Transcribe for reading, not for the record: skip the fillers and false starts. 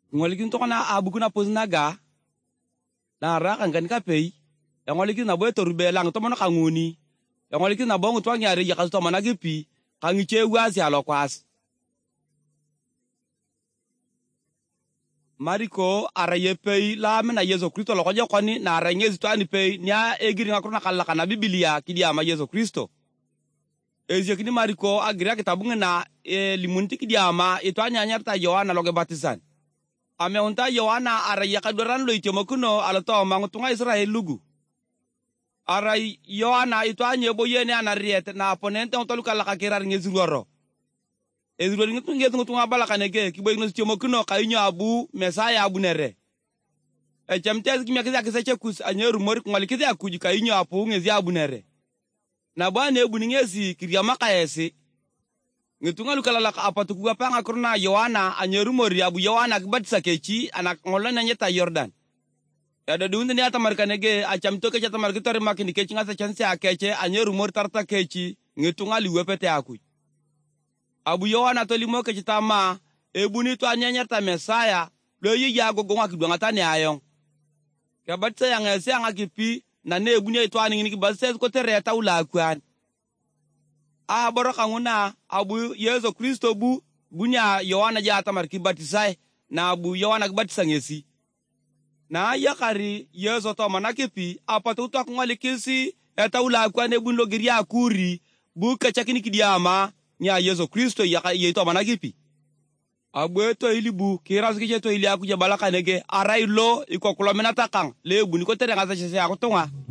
ngolikin to kana abukuna poznaga na rakan kan kapei ngolikin na boy torube lang to mono kanguni ngolikin na bongo to nyare ya kasto managipi kangiche wasi alokwas Mariko araye pei la mena Yesu Kristo lokoje kwani na aranyezi to ani pei nya egiri ngakuna kala na Biblia kidia ma Yesu Kristo Ezekini Mariko agira kitabunga na limunti kidia ma ito anya nyarta Yohana loge batisan ame unta Yohana araye kadoran lo itemokuno alato mangutunga Israel lugu arai Yohana ito anya boyene anariete na ponente ontoluka la kakirar ngezuroro Ezuro ngetunga bala kanege kiboy no itemokuno kainyo abu mesaya abu nere chamtez kimya kisa chekus anyeru mori kungali kisa akuji kainyo apu ngezi abu nere na bwana ebu ngezi kiriyama kaesi ngetunga lukala ka apatu kuga panga kurna Yohana anyeru mori abu Yohana kibatisa kechi anak ngolona nyeta Jordan ada dunde ni ata markanege achamtoke chata markitori makini kechi ngasa chance akeche anyeru mori tarta kechi ngetunga liwepete akuji abu Yohana tolimo kechi tama ebu ni to anyanyarta mesaya lo yiya gogonga kidwanga tane ayon kabatisa yangese angakipi na ne ebu ni to aningini kibatisa ko tereta ula kwan boro kanguna abu Yesu Kristo bunya Yohana jata marki batisai na abu Yohana kibatisa ngesi na yakari Yesu to manakipi apatu to ngoli kisi eta ula kwan ebu lo giria akuri buka chakini kidiama nya Yesu Kristo yeto manakipi abu to ilibu kiras kiche to ili akuja balaka nege arailo iko kulomena takang lebu niko tere ngasa chese akutonga